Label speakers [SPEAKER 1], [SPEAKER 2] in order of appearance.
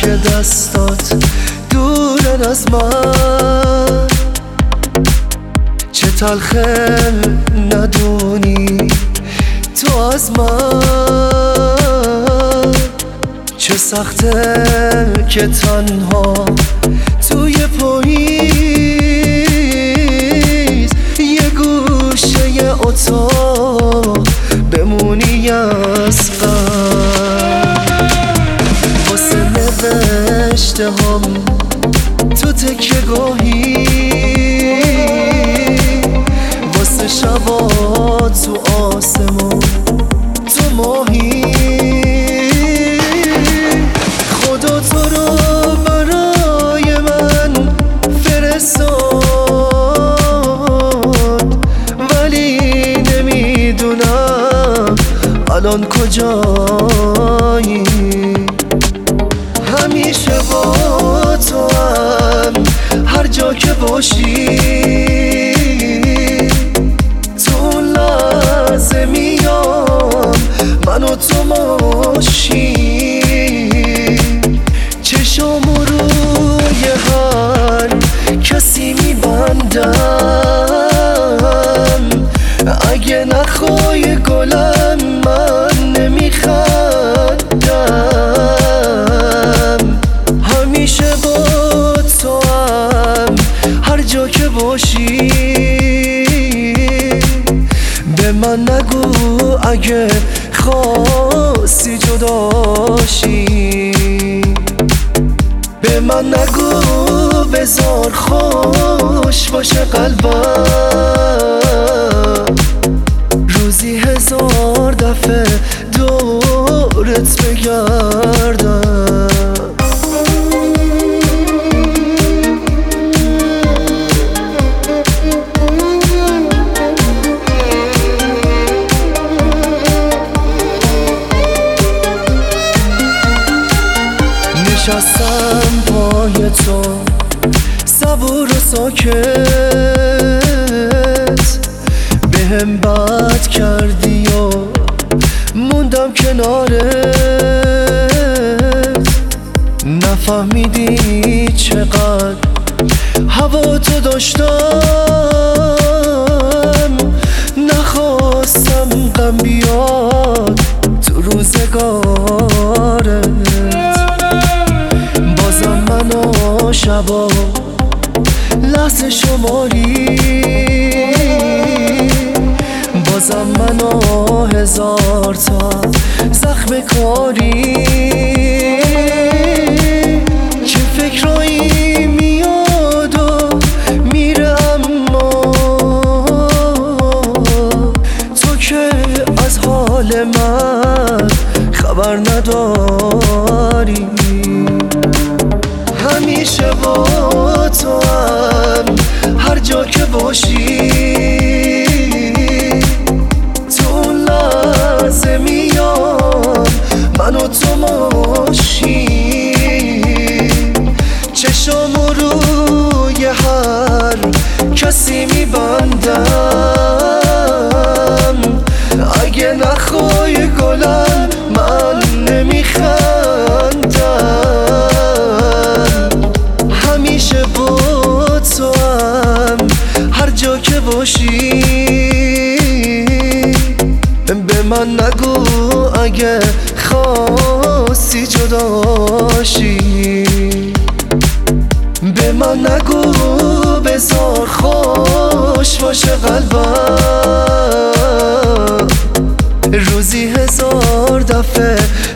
[SPEAKER 1] که دستات دورن از من، چه تلخه ندونی تو از من، چه سخته که تنها توی پاییز یه گوشه اتاق بمونی از غم. واسه نوشته هم تو تکیه گاهی، واسه شبا تو آسمون تو ماهی، خدا تو رو برای من فرستاد، ولی نمیدونم الان کجایی. همیشه با تو هم هر جا که باشی، تو اون لحظه میام من و تو ماشی، چشامو روی هر کسی میبندم، اگه نخوای گلم من نمیخندم. همیشه با تو هم هر جا که باشی، به من نگو اگه خواستی جداشی، به من نگو بذار خوش باشه قلبم، روزی 1000 دفعه دورت بگردم. نشستم پای تو صبور و ساکت، بهم بد کردی و موندم کنارت، نفهمیدی چقدر هوا تو داشتم، نخواستم غم بیاد تو روزگارت، بازم من و شبا لحظه شماری، بازم من و 1000 تا زخم کاری، چه فکرایی میاد و میره اما تو که از حال من خبر نداری. همیشه با تو هم هر جا که باشی، تو اون لحظه میام من و تو ماشی، چشامو روی هر کسی میبندم، اگه نخوای گلم من نمیخندم. همیشه با تو هم هر جا که باشی، به من نگو اگه خواستی جداشی، به من نگو بذار خوش باشه قلبم، روزی 1000 دفعه